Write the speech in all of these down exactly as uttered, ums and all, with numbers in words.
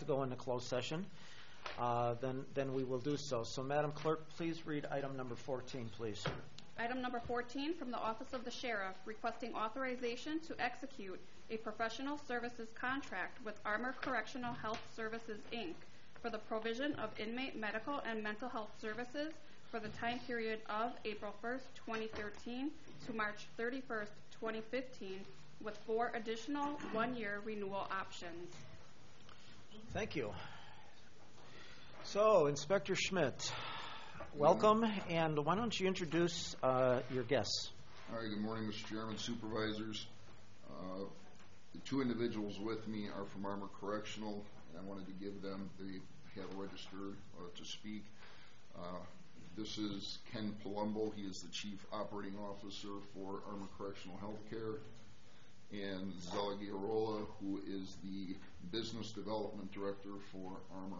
go into closed session, uh, then, then we will do so. So, Madam Clerk, please read item number fourteen, please. Item number fourteen from the Office of the Sheriff, requesting authorization to execute a professional services contract with Armor Correctional Health Services, Incorporated for the provision of inmate medical and mental health services for the time period of April first, twenty thirteen to March thirty-first, twenty fifteen, with four additional one-year renewal options. Thank you. So, Inspector Schmidt, welcome, and why don't you introduce uh, your guests? All right, good morning, Mister Chairman, supervisors. Uh, the two individuals with me are from Armor Correctional, and I wanted to give them, they have registered uh, to speak. Uh, this is Ken Palumbo. He is the Chief Operating Officer for Armor Correctional Healthcare, and Zella Giarola, who is the Business Development Director for Armor.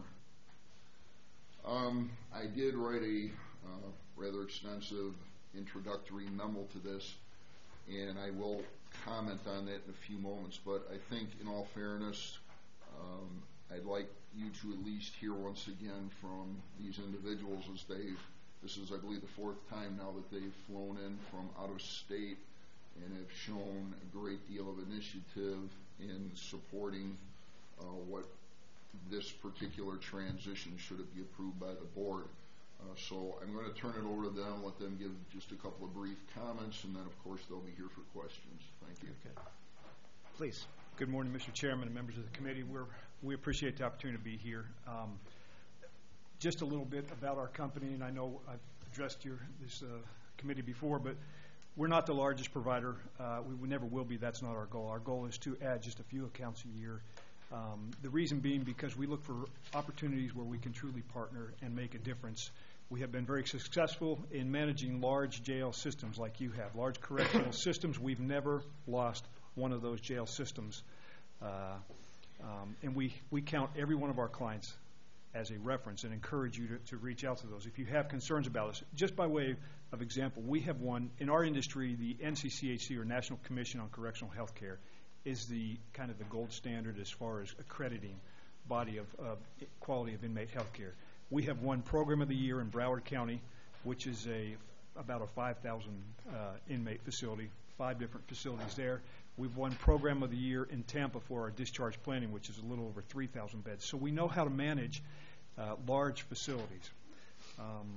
Um, I did write a uh, rather extensive introductory memo to this, and I will comment on that in a few moments, but I think in all fairness, um, I'd like you to at least hear once again from these individuals as they've, this is I believe the fourth time now that they've flown in from out of state and have shown a great deal of initiative in supporting uh, what this particular transition should it be approved by the board. Uh, so I'm going to turn it over to them, let them give just a couple of brief comments, and then of course they'll be here for questions. Thank you. Okay. Please. Good morning, Mister Chairman and members of the committee. We're, we appreciate the opportunity to be here. Um, just a little bit about our company, and I know I've addressed your, this uh, committee before, but we're not the largest provider. Uh, we, we never will be. That's not our goal. Our goal is to add just a few accounts a year. Um, the reason being because we look for opportunities where we can truly partner and make a difference. We have been very successful in managing large jail systems like you have, large correctional systems. We've never lost one of those jail systems. Uh, um, and we, we count every one of our clients as a reference and encourage you to, to reach out to those if you have concerns about us. Just by way of example, we have one, in our industry, the N C C H C, or National Commission on Correctional Health Care, is the kind of the gold standard as far as accrediting body of uh, quality of inmate health care. We have won Program of the Year in Broward County, which is a about a five thousand uh, inmate facility, five different facilities there. We've won Program of the Year in Tampa for our discharge planning, which is a little over three thousand beds. So we know how to manage uh, large facilities. Um,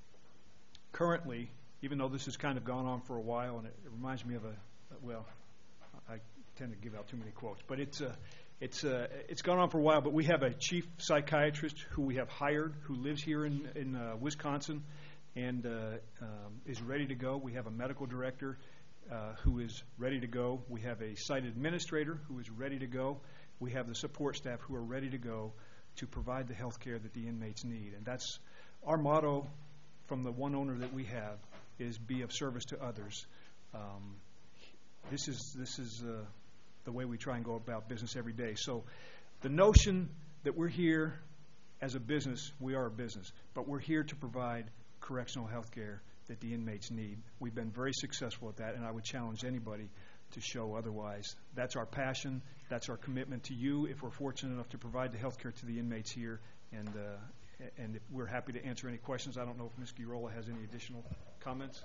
currently, even though this has kind of gone on for a while, and it, it reminds me of a, well, I tend to give out too many quotes, but it's uh, it's uh, it's gone on for a while. But we have a chief psychiatrist who we have hired, who lives here in in uh, Wisconsin, and uh, um, is ready to go. We have a medical director uh, who is ready to go. We have a site administrator who is ready to go. We have the support staff who are ready to go to provide the health care that the inmates need. And that's our motto from the one owner that we have, is be of service to others. Um, this is this is uh, the way we try and go about business every day. So the notion that we're here as a business, we are a business, but we're here to provide correctional health care that the inmates need. We've been very successful at that, and I would challenge anybody to show otherwise. That's our passion. That's our commitment to you if we're fortunate enough to provide the health care to the inmates here, and uh, and we're happy to answer any questions. I don't know if Miz Girola has any additional comments.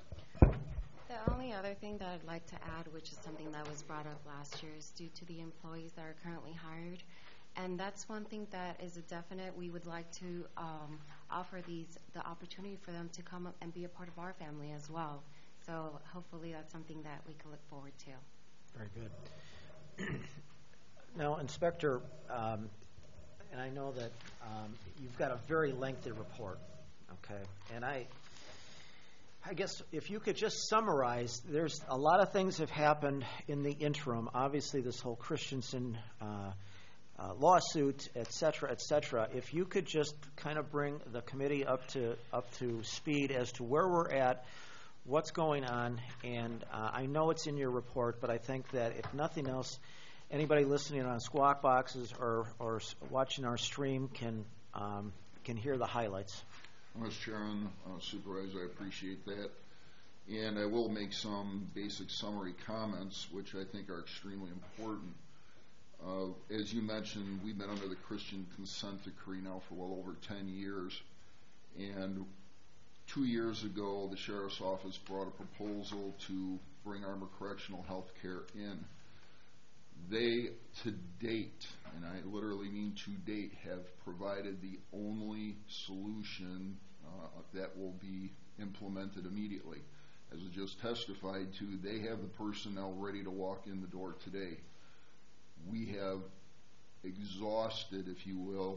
The only other thing that I'd like to add, which is something that was brought up last year, is due to the employees that are currently hired. And that's one thing that is a definite. We would like to um, offer these the opportunity for them to come up and be a part of our family as well. So hopefully that's something that we can look forward to. Very good. Now, Inspector, um, and I know that um, you've got a very lengthy report, okay? And I, I guess if you could just summarize, there's a lot of things have happened in the interim. Obviously, this whole Christensen uh, uh, lawsuit, et cetera, et cetera. If you could just kind of bring the committee up to up to speed as to where we're at, what's going on, and uh, I know it's in your report, but I think that if nothing else, anybody listening on Squawk Boxes or, or watching our stream can um, can hear the highlights. Mister Chairman, uh, Supervisor, I appreciate that. And I will make some basic summary comments, which I think are extremely important. Uh, as you mentioned, we've been under the Christian consent decree now for well over ten years. And two years ago, the Sheriff's Office brought a proposal to bring Armor Correctional Health Care in. They, to date, and I literally mean to date, have provided the only solution uh, that will be implemented immediately. As I just testified to, they have the personnel ready to walk in the door today. We have exhausted, if you will,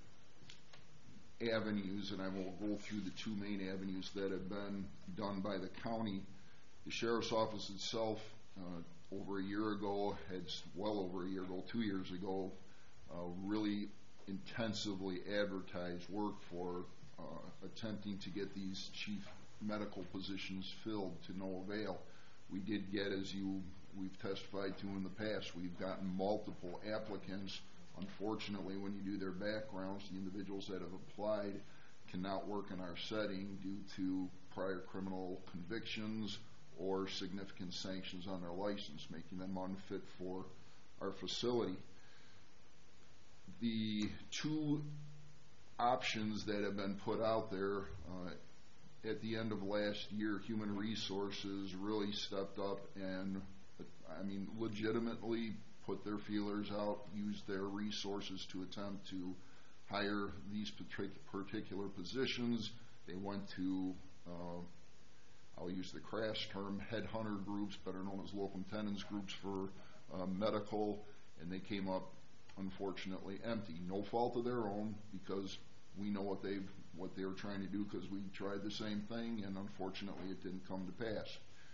avenues, and I will go through the two main avenues that have been done by the county. The Sheriff's Office itself, uh, over a year ago, had well over a year ago, two years ago, uh, really intensively advertised work for uh, attempting to get these chief medical positions filled, to no avail. We did get, as you we've testified to in the past, we've gotten multiple applicants. Unfortunately, when you do their backgrounds, the individuals that have applied cannot work in our setting due to prior criminal convictions or significant sanctions on their license, making them unfit for our facility. The two options that have been put out there, uh, at the end of last year, Human Resources really stepped up and, I mean, legitimately put their feelers out, used their resources to attempt to hire these particular positions. They went to, uh, I'll use the crass term, headhunter groups, better known as locum tenens groups for uh, medical, and they came up, unfortunately, empty. No fault of their own, because we know what they've what they were trying to do, because we tried the same thing, and unfortunately it didn't come to pass.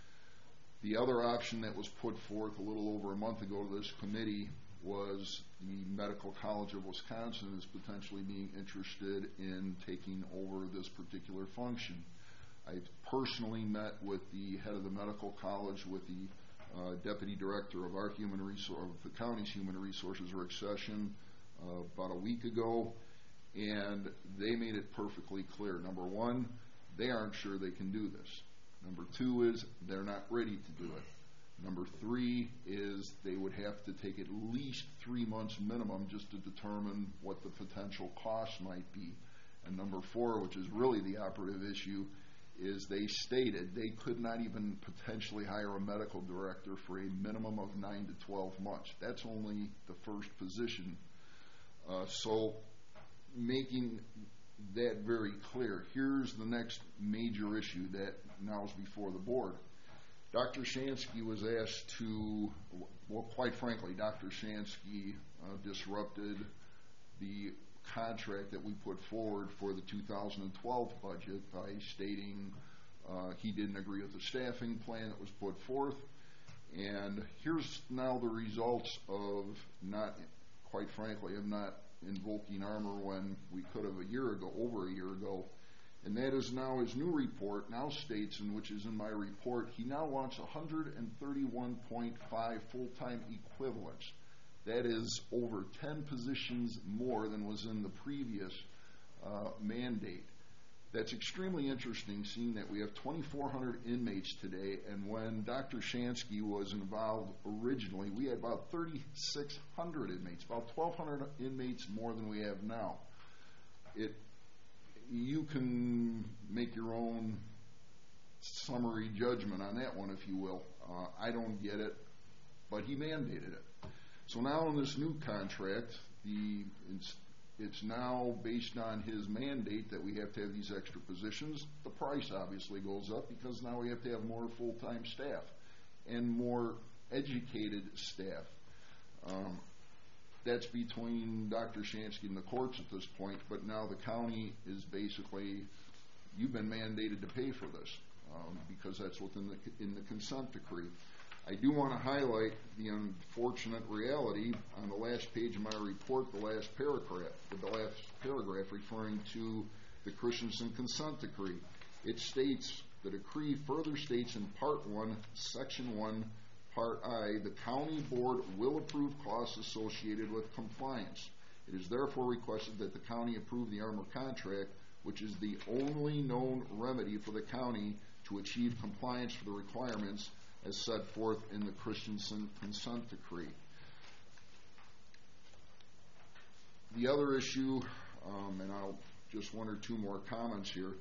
The other option that was put forth a little over a month ago to this committee was the Medical College of Wisconsin is potentially being interested in taking over this particular function. I've personally met with the head of the medical college, with the uh, deputy director of our human resource, of the county's human resources, Rick Session, uh, about a week ago, and they made it perfectly clear. Number one, they aren't sure they can do this. Number two is they're not ready to do it. Number three is they would have to take at least three months minimum just to determine what the potential cost might be. And number four, which is really the operative issue, is they stated they could not even potentially hire a medical director for a minimum of nine to twelve months. That's only the first position. Uh, so making that very clear, here's the next major issue that now is before the board. Doctor Shansky was asked to, well, quite frankly, Doctor Shansky uh, disrupted the contract that we put forward for the two thousand twelve budget by stating uh, he didn't agree with the staffing plan that was put forth. And here's now the results of not, quite frankly, of not invoking Armor when we could have a year ago, over a year ago. And that is now his new report now states, and which is in my report, he now wants one hundred thirty-one point five full-time equivalents. That is over ten positions more than was in the previous uh, mandate. That's extremely interesting, seeing that we have twenty-four hundred inmates today, and when Doctor Shansky was involved originally, we had about thirty-six hundred inmates, about twelve hundred inmates more than we have now. It, you can make your own summary judgment on that one, if you will. Uh, I don't get it, but he mandated it. So now in this new contract, the it's, it's now based on his mandate that we have to have these extra positions. The price obviously goes up because now we have to have more full-time staff and more educated staff. Um, that's between Doctor Shansky and the courts at this point, but now the county is basically, you've been mandated to pay for this um, because that's within the, in the consent decree. I do want to highlight the unfortunate reality on the last page of my report, the last paragraph, the last paragraph referring to the Christensen consent decree. It states, the decree further states in Part one, Section one, Part I, the county board will approve costs associated with compliance. It is therefore requested that the county approve the Armor contract, which is the only known remedy for the county to achieve compliance for the requirements as set forth in the Christensen consent decree. the other issue, um, and I'll just one or two more comments here.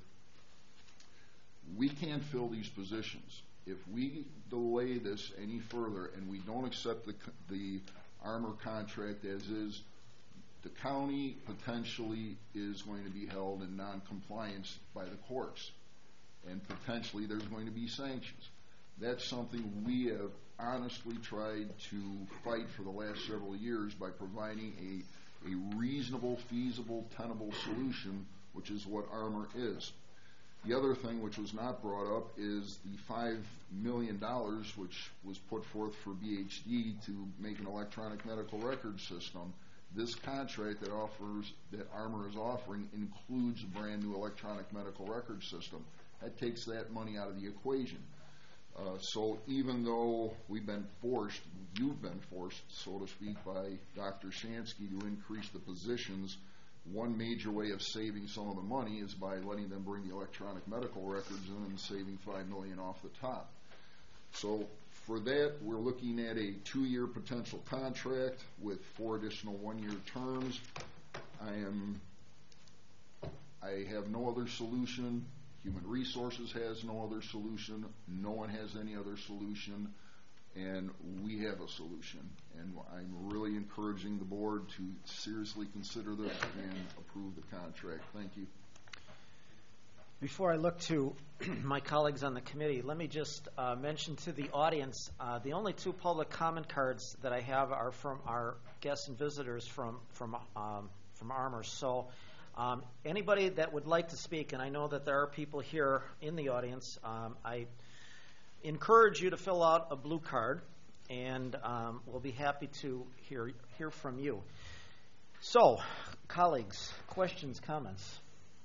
We can't fill these positions. If we delay this any further and we don't accept the, the Armor contract as is, the county potentially is going to be held in non-compliance by the courts, and potentially there's going to be sanctions. That's something we have honestly tried to fight for the last several years by providing a, a reasonable, feasible, tenable solution, which is what Armor is. The other thing which was not brought up is the five million dollars which was put forth for B H D to make an electronic medical record system. This contract that offers, that Armor is offering, includes a brand new electronic medical record system. That takes that money out of the equation. Uh, so even though we've been forced, you've been forced, so to speak, by Doctor Shansky to increase the positions, one major way of saving some of the money is by letting them bring the electronic medical records in and saving five million dollars off the top. So for that, we're looking at a two-year potential contract with four additional one-year terms. I am, I have no other solution. Human Resources has no other solution. No one has any other solution. And we have a solution. And I'm really encouraging the board to seriously consider this and approve the contract. Thank you. Before I look to my colleagues on the committee, let me just uh, mention to the audience, uh, the only two public comment cards that I have are from our guests and visitors from, from, um, from Armor. So um, anybody that would like to speak, and I know that there are people here in the audience, um, I encourage you to fill out a blue card, and um, we'll be happy to hear, hear from you. So, colleagues, questions, comments?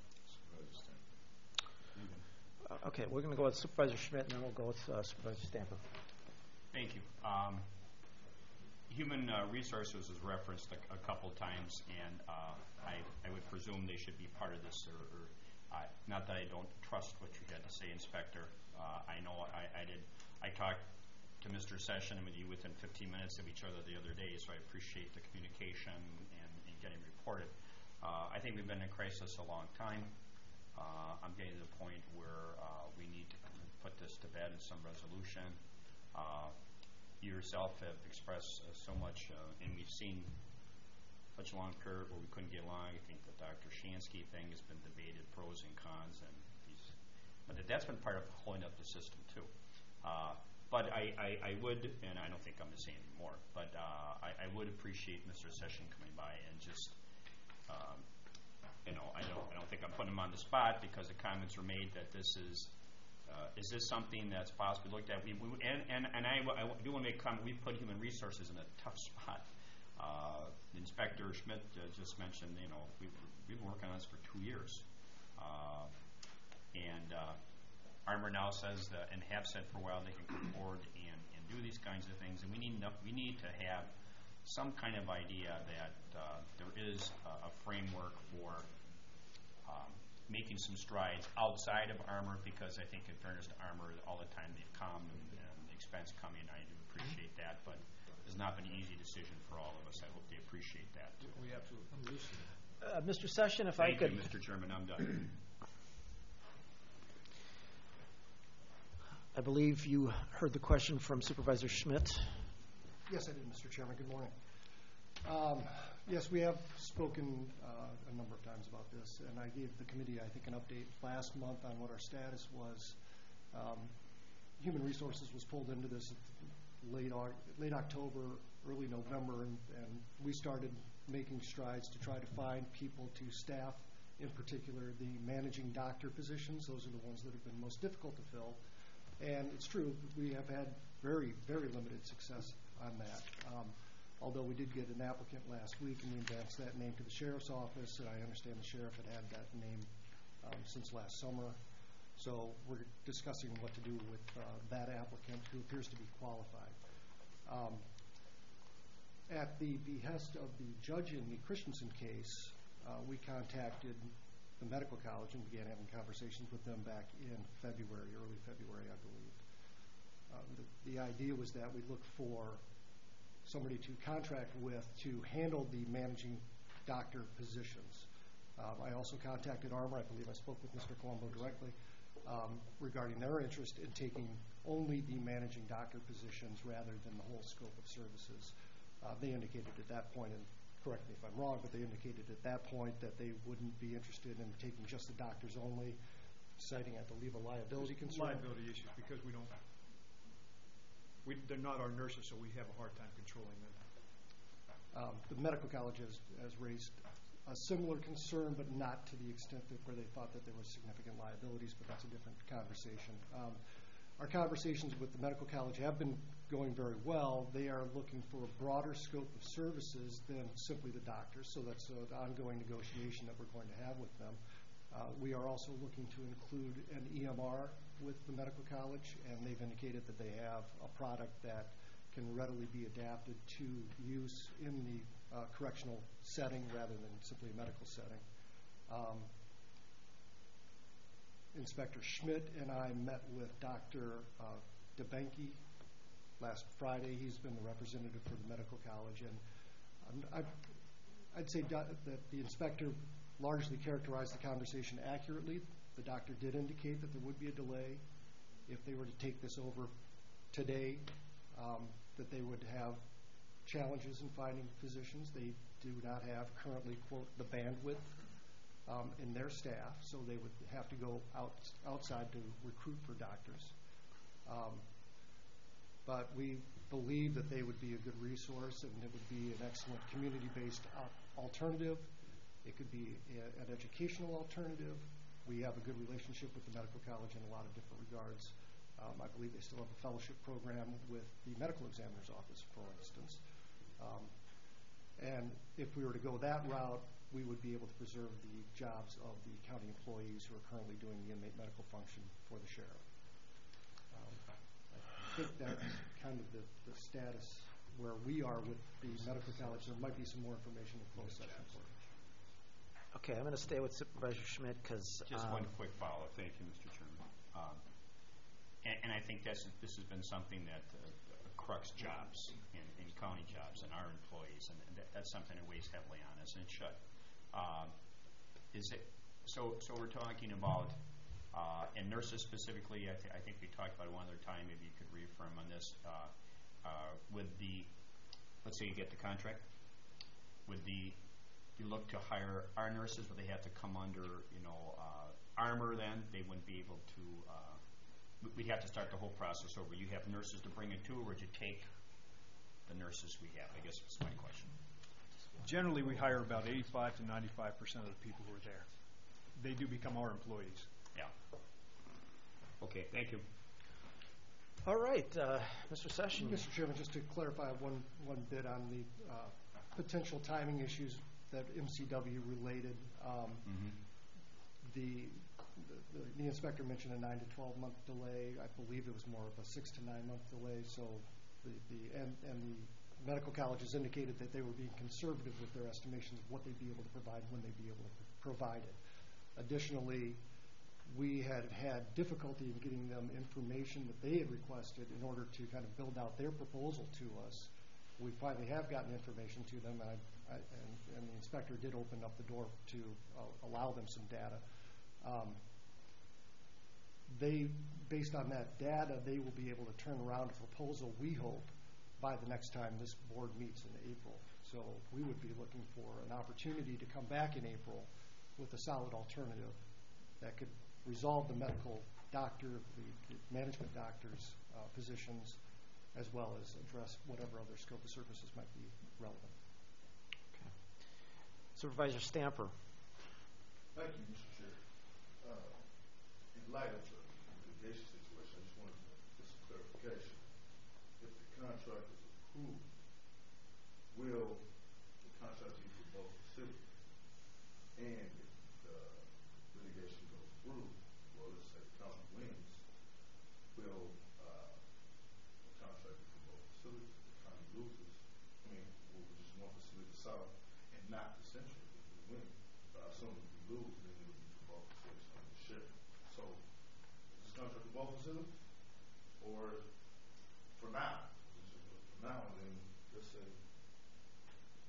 Okay, we're going to go with Supervisor Schmidt, and then we'll go with uh, Supervisor Stamper. Thank you. Um, Human uh, Resources is referenced a, a couple times, and uh, I, I would presume they should be part of this. Or, or uh, not that I don't trust what you had to say, Inspector. Uh, I know I, I did. I talked to Mister Session and with you within fifteen minutes of each other the other day, so I appreciate the communication and, and getting reported. Uh, I think we've been in crisis a long time. Uh, I'm getting to the point where uh, we need to put this to bed in some resolution. Uh, you yourself have expressed uh, so much, uh, and we've seen such a long period where we couldn't get along. I think the Doctor Shansky thing has been debated, pros and cons, and these, but that's been part of holding up the system too. Uh, but I, I, I would, and I don't think I'm going to say anymore, but uh, I, I would appreciate Mister Session coming by and just um, You know, I don't, I don't think I'm putting them on the spot because the comments were made that this is, uh, is this something that's possibly looked at? We, we and and, and I, I do want to make a comment. We put Human Resources in a tough spot. Uh, Inspector Schmidt uh, just mentioned, you know, we've, we've been working on this for two years, uh, and uh, Armor now says that, and have said for a while, they can come forward and, and do these kinds of things, and we need enough, we need to have some kind of idea that uh, there is a, a framework for um, making some strides outside of Armor, because I think in fairness to Armor, all the time they've come and, and the expense coming, I do appreciate that, but it's not been an easy decision for all of us. I hope they appreciate that too. We absolutely. Uh, Mister Session, if Thank I could. you, Mister Chairman, I'm done. I believe you heard the question from Supervisor Schmidt. Yes, I did, Mister Chairman. Good morning. Um, yes, we have spoken uh, a number of times about this, and I gave the committee, I think, an update last month on what our status was. Um, Human Resources was pulled into this late, late October, early November, and, and we started making strides to try to find people to staff, in particular, the managing doctor positions. Those are the ones that have been most difficult to fill. And it's true, we have had very, very limited success on that. Um, although we did get an applicant last week, and we advanced that name to the sheriff's office, and I understand the sheriff had had that name um, since last summer. So we're discussing what to do with uh, that applicant, who appears to be qualified. Um, at the behest of the judge in the Christensen case, uh, we contacted the medical college and began having conversations with them back in February, early February, I believe. Um, the, the idea was that we look for somebody to contract with to handle the managing doctor positions. Um, I also contacted Armor. I believe I spoke with Mister Colombo directly um, regarding their interest in taking only the managing doctor positions rather than the whole scope of services. Uh, they indicated at that point, and correct me if I'm wrong, but they indicated at that point that they wouldn't be interested in taking just the doctors only, citing, I believe, a liability concern. Liability issues, because we don't, we, they're not our nurses, so we have a hard time controlling them. Um, the medical college has, has raised a similar concern, but not to the extent that where they thought that there was significant liabilities, but that's a different conversation. Um, our conversations with the medical college have been going very well. They are looking for a broader scope of services than simply the doctors, so that's an ongoing negotiation that we're going to have with them. Uh, we are also looking to include an E M R with the medical college, and they've indicated that they have a product that can readily be adapted to use in the uh, correctional setting rather than simply a medical setting. Um, Inspector Schmidt and I met with Doctor Uh, DeBenke last Friday. He's been the representative for the medical college, and um, I, I'd say do, that the inspector largely characterized the conversation accurately. The doctor did indicate that there would be a delay if they were to take this over today, um, that they would have challenges in finding physicians. They do not have currently, quote, the bandwidth um, in their staff, so they would have to go out, outside to recruit for doctors. Um, but we believe that they would be a good resource, and it would be an excellent community-based alternative. It could be a, an educational alternative. We have a good relationship with the medical college in a lot of different regards. Um, I believe they still have a fellowship program with the medical examiner's office, for instance. Um, and if we were to go that route, we would be able to preserve the jobs of the county employees who are currently doing the inmate medical function for the sheriff. Um, I think that's kind of the, the status where we are with the medical college. There might be some more information in closed session for you. Okay, I'm going to stay with Supervisor Schmidt because Just um, one quick follow-up. Thank you, Mister Chairman. Um, and, and I think that's, this has been something that uh, crux jobs in, in county jobs and our employees, and that, that's something that weighs heavily on us, and it should. Um, is it so? So we're talking about uh, and nurses specifically. I, th- I think we talked about it one other time. Maybe you could reaffirm on this. Uh, uh, with the, let's say you get the contract, would the you look to hire our nurses? Would they have to come under, you know, uh, Armor? Then they wouldn't be able to. Uh, we'd have to start the whole process over. You have nurses to bring it to, or would you take the nurses we have? I guess that's my question. Generally, we hire about eighty-five to ninety-five percent of the people who are there. They do become our employees. Yeah. Okay, thank you. all right, uh, Mister Sessions. Mister Chairman, just to clarify one, one bit on the uh, potential timing issues that M C W related. Um, Mm-hmm. the, the, the inspector mentioned a nine to twelve month delay. I believe it was more of a six to nine month delay. So the, the and, and the medical colleges indicated that they were being conservative with their estimations of what they'd be able to provide when they'd be able to provide it. Additionally, we had had difficulty in getting them information that they had requested in order to kind of build out their proposal to us. We finally have gotten information to them, and, I, I, and, and the inspector did open up the door to uh, allow them some data. Um, they, based on that data, they will be able to turn around a proposal, we hope, by the next time this board meets in April. So we would be looking for an opportunity to come back in April with a solid alternative that could resolve the medical doctor, the, the management doctors' uh, positions, as well as address whatever other scope of services might be relevant. Okay. Supervisor Stamper. Thank you, Mister Chair. Uh, in light of the litigation situation, I just wanted to get some clarification. If the contract is approved, will the contract be for both facilities? And if the litigation goes through, well, let's say the county wins, will uh, the contract be for both facilities? If the county loses, I mean, will we just one facility south and not the central if we win? But I assume if we lose, then it will be for both facilities on the ship. So is this contract for both facilities? Or for now? For now, then let's say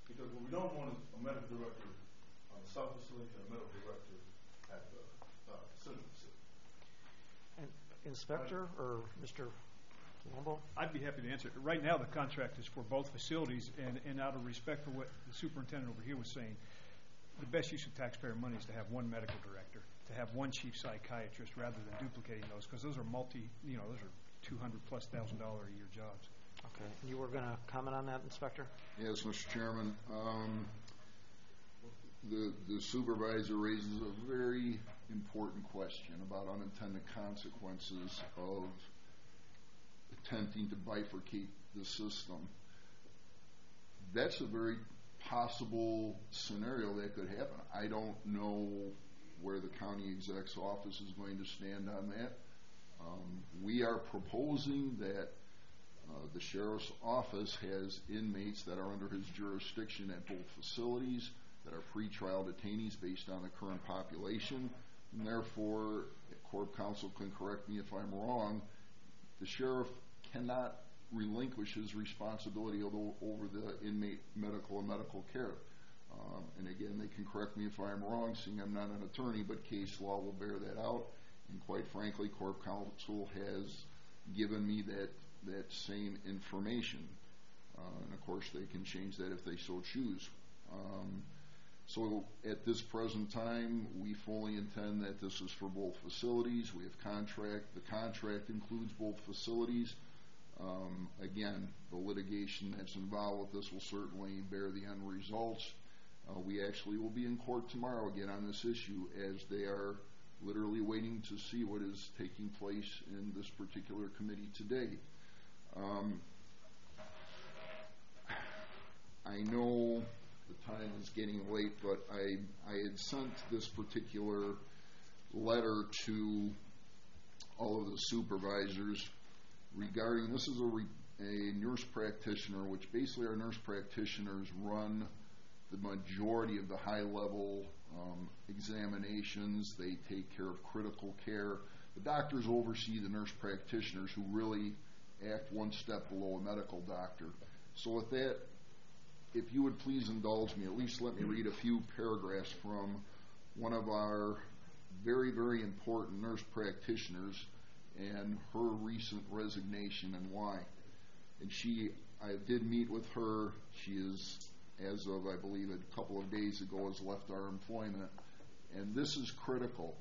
Because what we don't want is a medical director on the south facility and a medical director at the uh, central facility. And Inspector or Mister Colombo? I'd be happy to answer it. Right now, the contract is for both facilities, and, and out of respect for what the superintendent over here was saying, the best use of taxpayer money is to have one medical director, to have one chief psychiatrist rather than duplicating those, because those are multi, you know, those are two hundred plus thousand dollar a year jobs. Okay. You were going to comment on that, Inspector? Yes, Mister Chairman. Um, the, the supervisor raises a very important question about unintended consequences of attempting to bifurcate the system. That's a very possible scenario that could happen. I don't know where the county exec's office is going to stand on that. Um, we are proposing that uh, the sheriff's office has inmates that are under his jurisdiction at both facilities that are pretrial detainees based on the current population, and therefore, Corp Counsel can correct me if I'm wrong, the sheriff cannot relinquish his responsibility over, over the inmate medical and medical care. Um, and again, they can correct me if I'm wrong, seeing I'm not an attorney, but case law will bear that out. And quite frankly, Corp Counsel has given me that, that same information. Uh, and of course, they can change that if they so choose. Um, so at this present time, we fully intend that this is for both facilities. We have contract. The contract includes both facilities. Um, again, the litigation that's involved with this will certainly bear the end results. Uh, we actually will be in court tomorrow again on this issue, as they are literally waiting to see what is taking place in this particular committee today. Um, I know the time is getting late, but I, I had sent this particular letter to all of the supervisors regarding, this is a, re, a nurse practitioner, which basically our nurse practitioners run the majority of the high-level um, examinations. They take care of critical care. The doctors oversee the nurse practitioners, who really act one step below a medical doctor. So with that, if you would please indulge me, at least let me read a few paragraphs from one of our very, very important nurse practitioners and her recent resignation and why. And she, I did meet with her. She is, as of, I believe, a couple of days ago, has left our employment. And this is critical.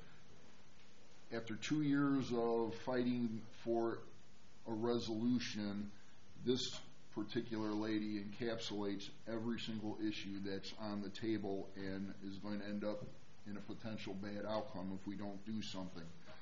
After two years of fighting for a resolution, this particular lady encapsulates every single issue that's on the table and is going to end up in a potential bad outcome if we don't do something.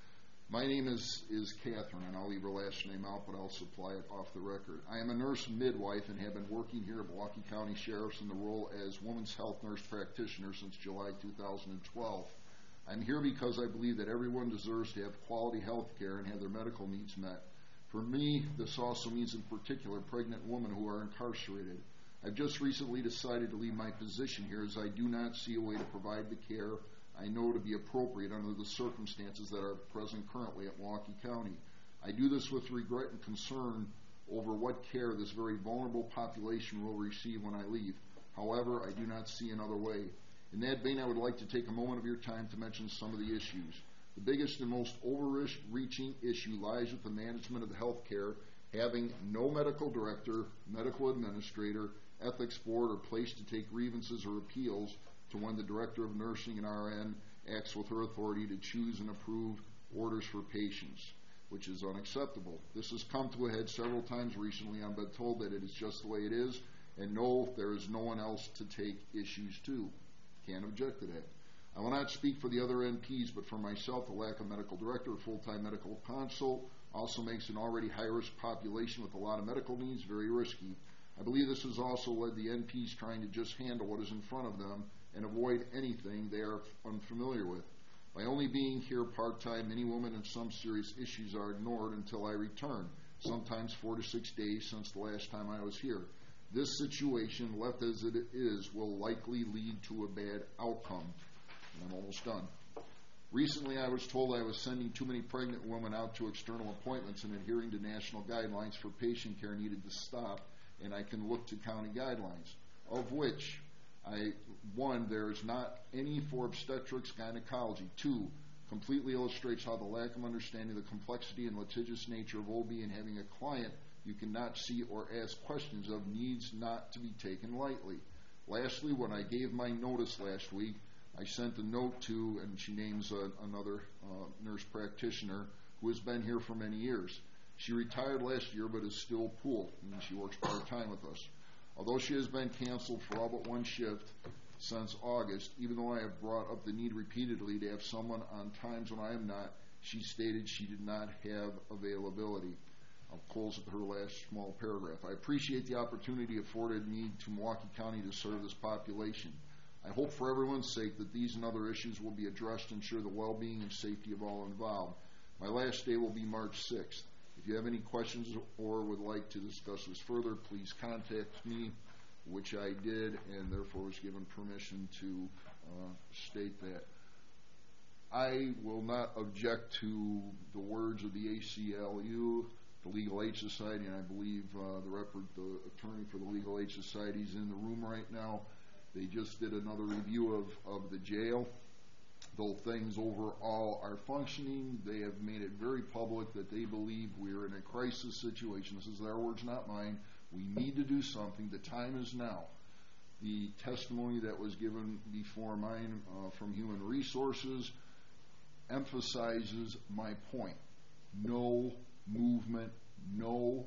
My name is, is Catherine, and I'll leave her last name out, but I'll supply it off the record. I am a nurse midwife and have been working here at Milwaukee County Sheriff's in the role as Women's Health Nurse Practitioner since July two thousand twelve. I'm here because I believe that everyone deserves to have quality health care and have their medical needs met. For me, this also means in particular pregnant women who are incarcerated. I've just recently decided to leave my position here, as I do not see a way to provide the care I know to be appropriate under the circumstances that are present currently at Milwaukee County. I do this with regret and concern over what care this very vulnerable population will receive when I leave. However, I do not see another way. In that vein, I would like to take a moment of your time to mention some of the issues. The biggest and most overreaching issue lies with the management of the health care, having no medical director, medical administrator, ethics board, or place to take grievances or appeals to when the director of nursing and R N acts with her authority to choose and approve orders for patients, which is unacceptable. This has come to a head several times recently. I've been told that it is just the way it is, and no, there is no one else to take issues to. Can't object to that. I will not speak for the other N Ps, but for myself, the lack of medical director or full-time medical consult also makes an already high-risk population with a lot of medical needs very risky. I believe this has also led the N Ps trying to just handle what is in front of them and avoid anything they are unfamiliar with. By only being here part-time, many women and some serious issues are ignored until I return, sometimes four to six days since the last time I was here. This situation, left as it is, will likely lead to a bad outcome. And I'm almost done. Recently, I was told I was sending too many pregnant women out to external appointments and adhering to national guidelines for patient care needed to stop, and I can look to county guidelines. of which, I one, there is not any for obstetrics gynecology. Two, completely illustrates how the lack of understanding the complexity and litigious nature of O B and having a client you cannot see or ask questions of needs not to be taken lightly. Lastly, when I gave my notice last week, I sent a note to, and she names uh, another uh, nurse practitioner who has been here for many years. She retired last year but is still pooled, and she works part-time with us. Although she has been canceled for all but one shift since August, even though I have brought up the need repeatedly to have someone on times when I am not, she stated she did not have availability. I'll close with her last small paragraph. I appreciate the opportunity afforded me to Milwaukee County to serve this population. I hope for everyone's sake that these and other issues will be addressed to ensure the well-being and safety of all involved. My last day will be March sixth. If you have any questions or would like to discuss this further, please contact me, which I did, and therefore was given permission to uh, state that. I will not object to the words of the A C L U, the Legal Aid Society, and I believe uh, the, rep- the attorney for the Legal Aid Society is in the room right now. They just did another review of, of the jail. Though things overall are functioning, they have made it very public that they believe we're in a crisis situation. This is their words, not mine. We need to do something. The time is now. The testimony that was given before mine uh, from Human Resources emphasizes my point. No movement, no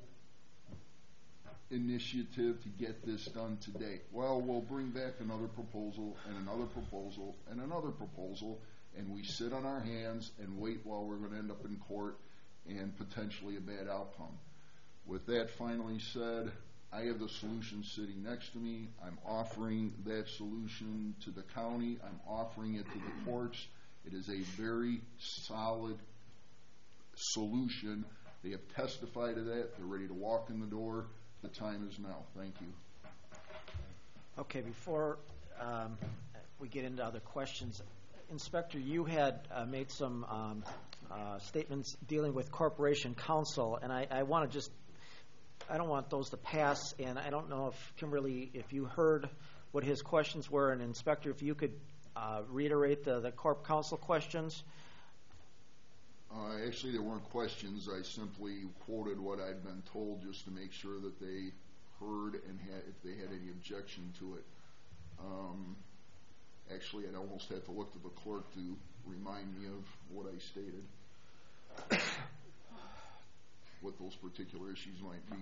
initiative to get this done today. Well, we'll bring back another proposal and another proposal and another proposal, and we sit on our hands and wait while we're going to end up in court and potentially a bad outcome. With that finally said, I have the solution sitting next to me. I'm offering that solution to the county. I'm offering it to the courts. It is a very solid solution. They have testified to that. They're ready to walk in the door. The time is now. Thank you. Okay, before um, we get into other questions, Inspector, you had uh, made some um, uh, statements dealing with corporation counsel, and I, I want to just, I don't want those to pass, and I don't know if Kimberly, if you heard what his questions were, and Inspector, if you could uh, reiterate the, the corp counsel questions. Uh, actually, there weren't questions. I simply quoted what I'd been told just to make sure that they heard and had, if they had any objection to it. Um, actually, I'd almost have to look to the clerk to remind me of what I stated, what those particular issues might be.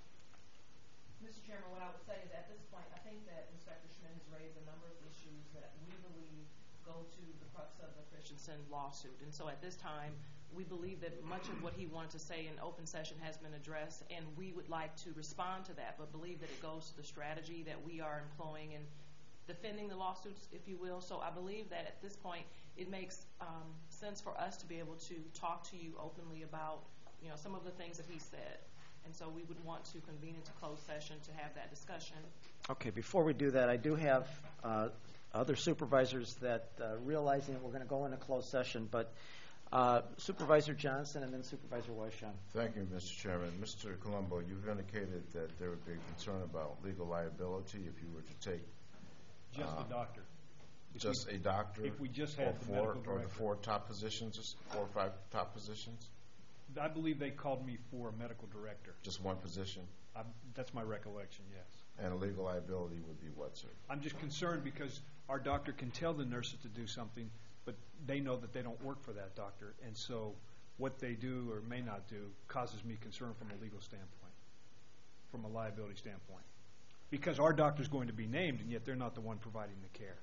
Mister Chairman, what I would say is at this point, I think that Inspector Schmidt has raised a number of issues that we believe go to the crux of the Christensen lawsuit. And so at this time, we believe that much of what he wanted to say in open session has been addressed, and we would like to respond to that, but believe that it goes to the strategy that we are employing in defending the lawsuits, if you will. So I believe that at this point, it makes um, sense for us to be able to talk to you openly about, you know, some of the things that he said. And so we would want to convene into closed session to have that discussion. Okay, before we do that, I do have uh, other supervisors that uh, realizing that we're going to go into closed session, but uh, Supervisor Johnson and then Supervisor Weishon. Thank you, Mister Chairman. Mister Colombo, you've indicated that there would be concern about legal liability if you were to take Just uh, the doctor. If just we, a doctor, if we just or had the four, medical or director. the four top positions, just four or five top positions, I believe they called me for a medical director. just one position, I, that's my recollection, yes. and legal liability would be what, sir? I'm just concerned because our doctor can tell the nurses to do something, but they know that they don't work for that doctor, and so what they do or may not do causes me concern from a legal standpoint, from a liability standpoint. Because our doctor's going to be named, and yet they're not the one providing the care.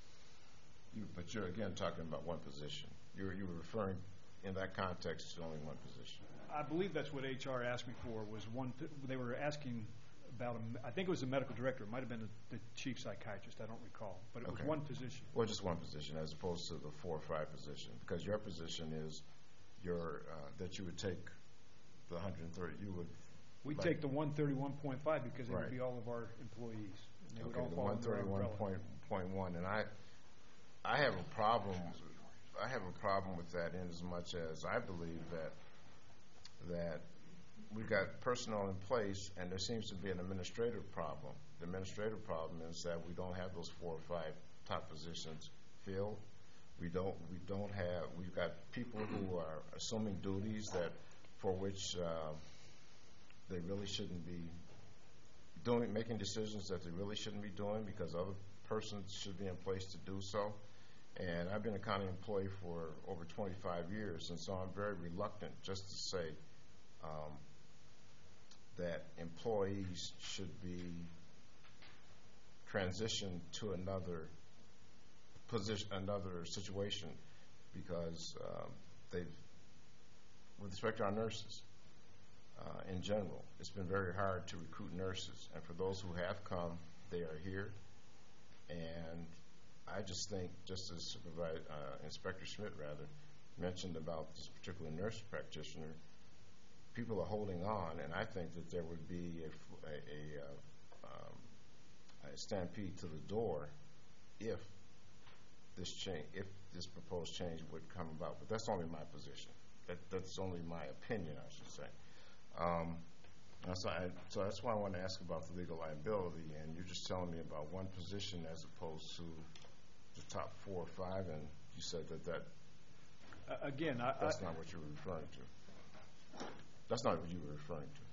You, but you're again talking about one position. You were, you were referring in that context to only one position. I believe that's what H R asked me for, was one, th- they were asking about, a, I think it was the medical director, it might have been the, the chief psychiatrist, I don't recall, but it Okay. was one position. Well, just one position as opposed to the four or five position, because your position is your, uh, that you would take the one hundred thirty, you would. We'd like- take the one thirty-one point five because it would Right. be all of our employees. And they would Okay, all the fall one under our thirty-one umbrella. point one, and I, I have a problem, I have a problem with that in as much as I believe that, that we've got personnel in place and there seems to be an administrative problem the administrative problem is that we don't have those four or five top positions filled. We don't, we don't have, we've got people who are assuming duties that, for which uh, they really shouldn't be doing, making decisions that they really shouldn't be doing because other persons should be in place to do so. And I've been a county employee for over twenty-five years, and so I'm very reluctant just to say um, that employees should be transitioned to another position, another situation, because um, they've, with respect to our nurses uh, in general, it's been very hard to recruit nurses, and for those who have come, they are here, and I just think, just as Supervisor, uh, Inspector Schmidt rather mentioned about this particular nurse practitioner, people are holding on, and I think that there would be a, a, a, uh, um, a stampede to the door if this change, if this proposed change would come about. But that's only my position. That, that's only my opinion, I should say. Um, so, I, so that's why I want to ask about the legal liability, and you're just telling me about one position as opposed to the top four or five, and you said that that Uh, Again, I, that's I, not what you were referring to. That's not what you were referring to.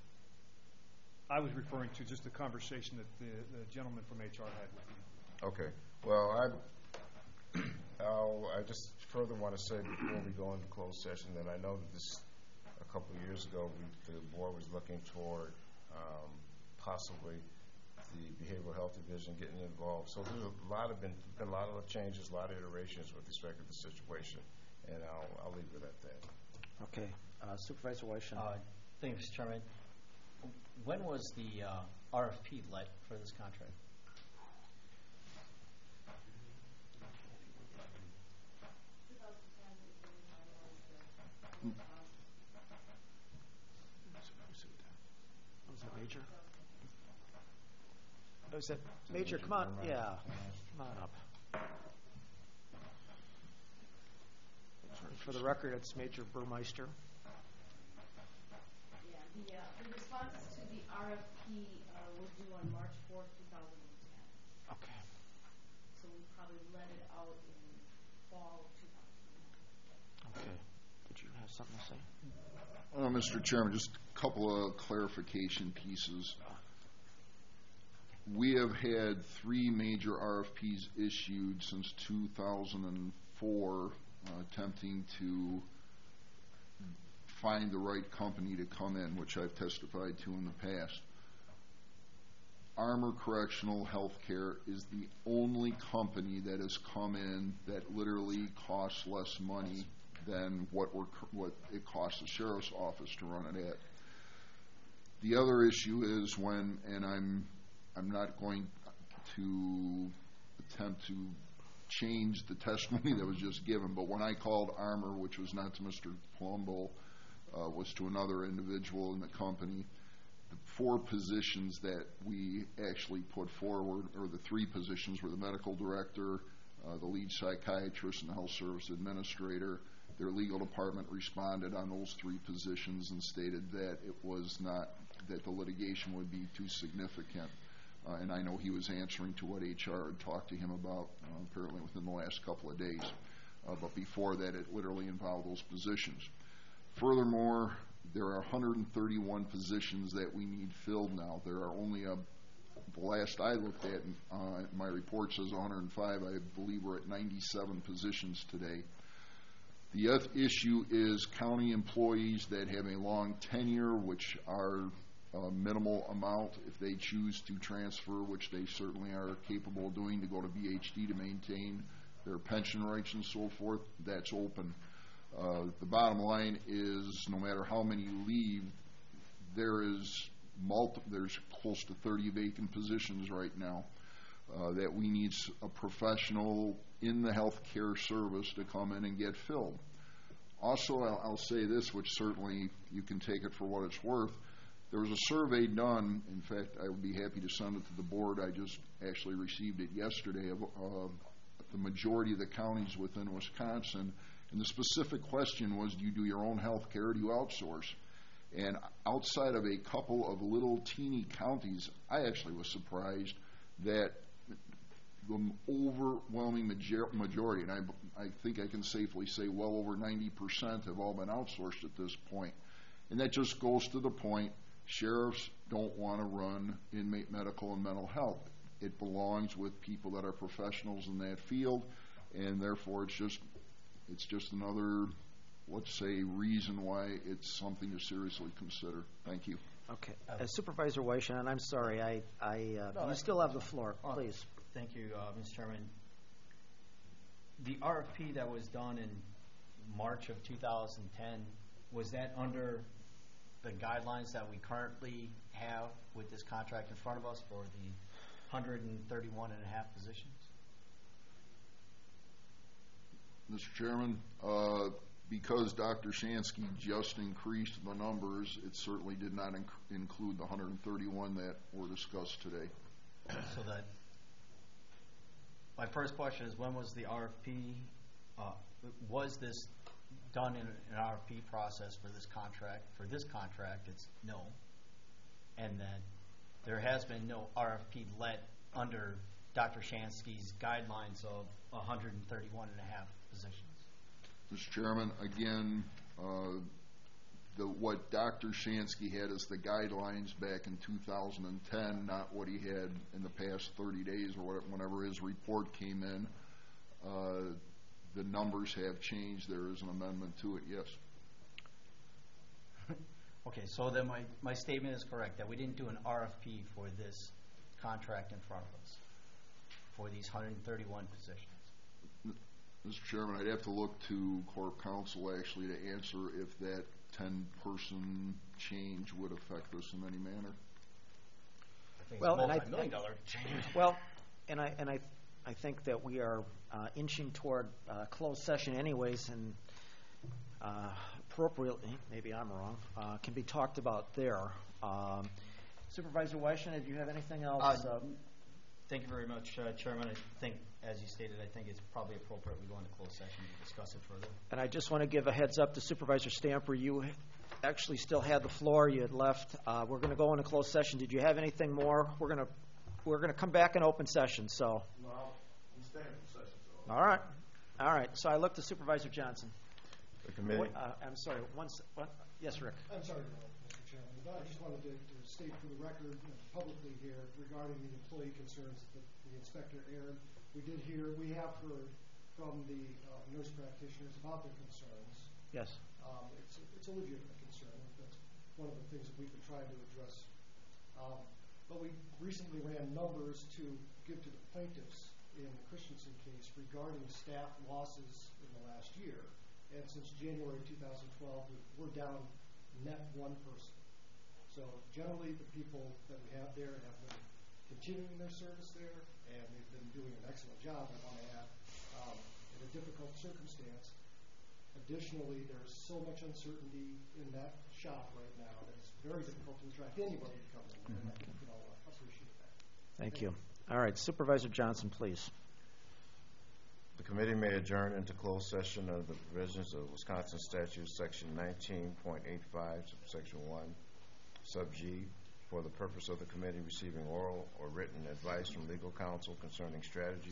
I was referring to just the conversation that the, the gentleman from H R had with you. Okay. Well, I, I'll, I just further want to say before we go into closed session that I know that this, a couple of years ago, we, the board was looking toward um, possibly the behavioral health division getting involved. So there's a lot of been, been a lot of changes, a lot of iterations with respect to the situation, and I'll, I'll leave it at that. Okay. Uh, Supervisor Weishan. Uh, thank you, Mister Chairman. When was the uh, R F P let for this contract? Was that Major? Oh, is that Major? Come on. Yeah. Come on up. For the record, it's Major Burmeister. Yeah, the, uh, the responses to the R F P uh, were due on March fourth, two thousand ten. Okay. So we probably let it out in fall of two thousand ten. Okay. Did you have something to say? Uh, Mister Chairman, just a couple of clarification pieces. We have had three major R F Ps issued since two thousand four, uh, attempting to find the right company to come in, which I've testified to in the past. Armor Correctional Healthcare is the only company that has come in that literally costs less money than what we're, what it costs the sheriff's office to run it at. The other issue is when, and I'm I'm not going to attempt to change the testimony that was just given, but when I called Armor, which was not to Mister Palumbo, uh, was to another individual in the company, the four positions that we actually put forward, or the three positions, were the medical director, uh, the lead psychiatrist, and the health service administrator. Their legal department responded on those three positions and stated that it was not, that the litigation would be too significant. Uh, and I know he was answering to what H R had talked to him about, uh, apparently within the last couple of days. Uh, but before that, it literally involved those positions. Furthermore, there are one hundred thirty-one positions that we need filled now. There are only, a, the last I looked at, uh, my report says one hundred five. I believe we're at ninety-seven positions today. The other issue is county employees that have a long tenure, which are a minimal amount if they choose to transfer, which they certainly are capable of doing, to go to B H D to maintain their pension rights and so forth. That's open. Uh, the bottom line is, no matter how many leave, there is multi- there's close to thirty vacant positions right now uh, that we need a professional in the health care service to come in and get filled. Also, I'll, I'll say this, which certainly you can take it for what it's worth. There was a survey done. In fact, I would be happy to send it to the board. I just actually received it yesterday of uh, the majority of the counties within Wisconsin. And the specific question was, do you do your own health care or do you outsource? And outside of a couple of little teeny counties, I actually was surprised that the overwhelming major- majority, and I, I think I can safely say well over ninety percent have all been outsourced at this point. And that just goes to the point, sheriffs don't want to run inmate medical and mental health. It belongs with people that are professionals in that field, and therefore it's just it's just another, let's say, reason why it's something to seriously consider. Thank you. Okay. Uh, Supervisor Weishan, and I'm sorry, I, I, uh, No, you still have the floor, uh, please. Thank you, uh, Mister Chairman. The R F P that was done in March of two thousand ten, was that under the guidelines that we currently have with this contract in front of us for the one hundred thirty-one and a half positions? Mister Chairman, uh, because Doctor Shansky just increased the numbers, it certainly did not inc- include the one hundred thirty-one that were discussed today. So that, my first question is, when was the R F P, uh, was this done in an R F P process for this contract? For this contract, it's no. And then there has been no R F P let under Doctor Shansky's guidelines of one hundred thirty-one and a half positions. Mister Chairman, again, uh, the, what Doctor Shansky had as the guidelines back in two thousand ten, not what he had in the past thirty days or whatever, whenever his report came in. Uh, the numbers have changed. There is an amendment to it, yes. Okay, so then my, my statement is correct, that we didn't do an R F P for this contract in front of us, for these one hundred thirty-one positions. Mister Chairman, I'd have to look to Corp Counsel actually to answer if that ten-person change would affect us in any manner. I think Well, it's and I- multi-million dollar change. Well, and I and I, I think that we are uh, inching toward uh, closed session anyways, and uh, appropriately, maybe I'm wrong, uh, can be talked about there. Um, Supervisor Weishan, do you have anything else? Uh, Uh, Thank you very much, uh, Chairman. I think, as you stated, I think it's probably appropriate we go into closed session to discuss it further. And I just want to give a heads up to Supervisor Stamper. You actually still had the floor. You had left. Uh, we're going to go into closed session. Did you have anything more? We're going to we're going to come back in open session. So. No, I'm staying for session. So. All right. All right. So I look to Supervisor Johnson. The committee. What, uh, I'm sorry. Once. What? Yes, Rick. I'm sorry, Mister Chairman, but I just wanted to, to state for the record uh, publicly here regarding the employee concerns that the inspector aired. We did hear, we have heard from the uh, nurse practitioners about their concerns. Yes. Um, it's, it's a legitimate concern. That's one of the things that we've been trying to address. Um, but we recently ran numbers to give to the plaintiffs in the Christensen case regarding staff losses in the last year. And since January two thousand twelve, we're down net one person. So generally, the people that we have there have been continuing their service there, and they've been doing an excellent job, I want to add, um, in a difficult circumstance. Additionally, there's so much uncertainty in that shop right now that it's very difficult to attract anybody to come in, and I think we can all appreciate that. Thank you. All right. Supervisor Johnson, please. The committee may adjourn into closed session under the provisions of Wisconsin Statute Section nineteen point eight five, Section one, Sub G, for the purpose of the committee receiving oral or written advice from legal counsel concerning strategy